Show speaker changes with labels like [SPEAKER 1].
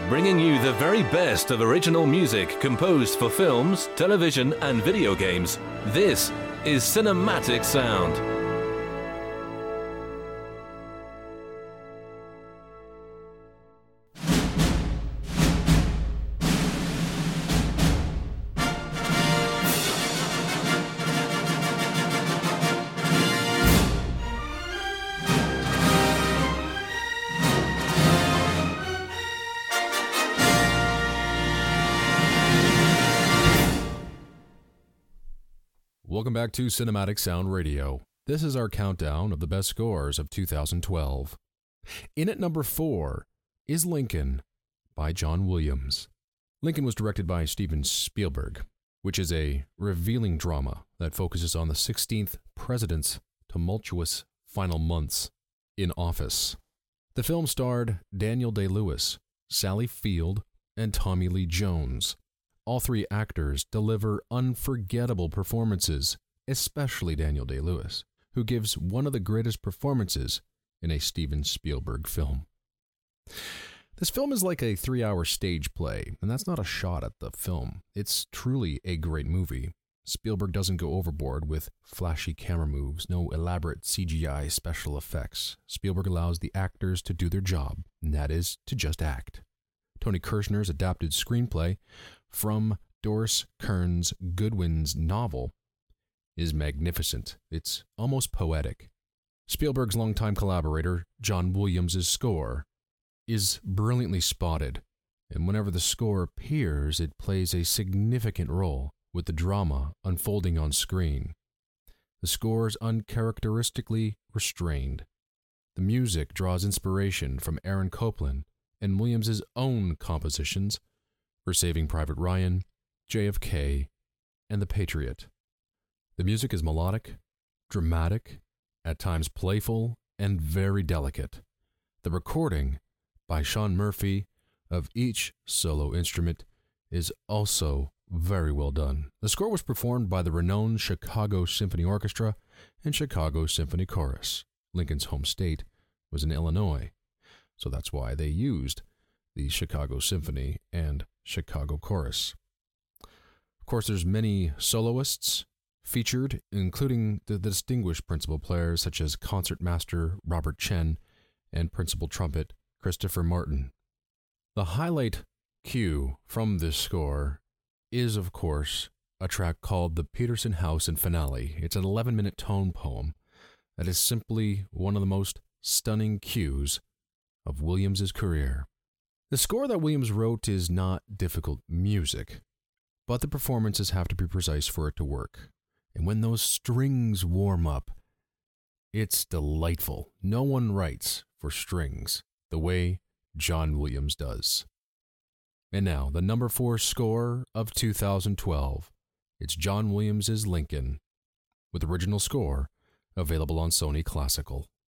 [SPEAKER 1] bringing you the very best of original music composed for films, television, and video games. This is Cinematic Sound.
[SPEAKER 2] Welcome back to Cinematic Sound Radio. This is our countdown of the best scores of 2012. In at number 4 is Lincoln by John Williams. Lincoln was directed by Steven Spielberg, which is a revealing drama that focuses on the 16th president's tumultuous final months in office. The film starred Daniel Day-Lewis, Sally Field, and Tommy Lee Jones. All three actors deliver unforgettable performances, especially Daniel Day-Lewis, who gives one of the greatest performances in a Steven Spielberg film. This film is like a 3-hour stage play, and that's not a shot at the film. It's truly a great movie. Spielberg doesn't go overboard with flashy camera moves, no elaborate CGI special effects. Spielberg allows the actors to do their job, and that is to just act. Tony Kirshner's adapted screenplay from Doris Kearns Goodwin's novel is magnificent. It's almost poetic. Spielberg's longtime collaborator, John Williams' score, is brilliantly spotted, and whenever the score appears, it plays a significant role with the drama unfolding on screen. The score is uncharacteristically restrained. The music draws inspiration from Aaron Copland and Williams' own compositions for Saving Private Ryan, JFK, and The Patriot. The music is melodic, dramatic, at times playful, and very delicate. The recording by Sean Murphy of each solo instrument is also very well done. The score was performed by the renowned Chicago Symphony Orchestra and Chicago Symphony Chorus. Lincoln's home state was in Illinois, so that's why they used the Chicago Symphony and Chicago Chorus. Of course, there's many soloists featured, including the distinguished principal players such as concertmaster Robert Chen and principal trumpet Christopher Martin. The highlight cue from this score is, of course, a track called The Peterson House and Finale. It's an 11-minute tone poem that is simply one of the most stunning cues of Williams' career. The score that Williams wrote is not difficult music, but the performances have to be precise for it to work. And when those strings warm up, it's delightful. No one writes for strings the way John Williams does. And now, the number 4 score of 2012. It's John Williams' Lincoln, with original score available on Sony Classical.